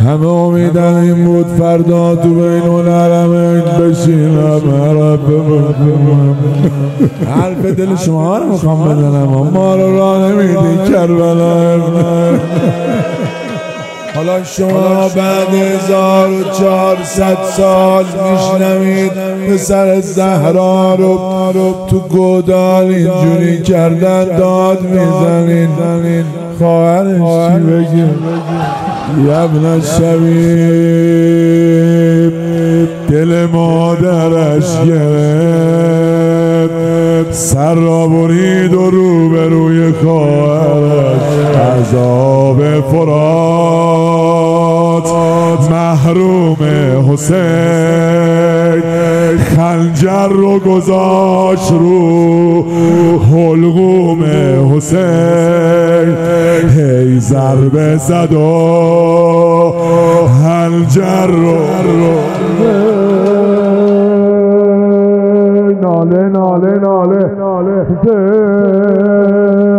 همه امیدن این بود فردا تو بین الحرمین بشینم حرف دل شما رو میخوام بزنم ما رو راه نمیدی کربلا. حالا شما بعد 1400 سال میشنوید پسر زهرا رو تو گودال اینجوری کردن داد میزنید. خواهرش چی بگه؟ یبن شبیب دل مادرش گرفت، سر را برید و روبروی خواهرش عذاب فرات محروم حسین خنجر رو گذاشت رو حلقوم حسین، هی ضربه زد و خنجر رو ناله ناله ناله حسین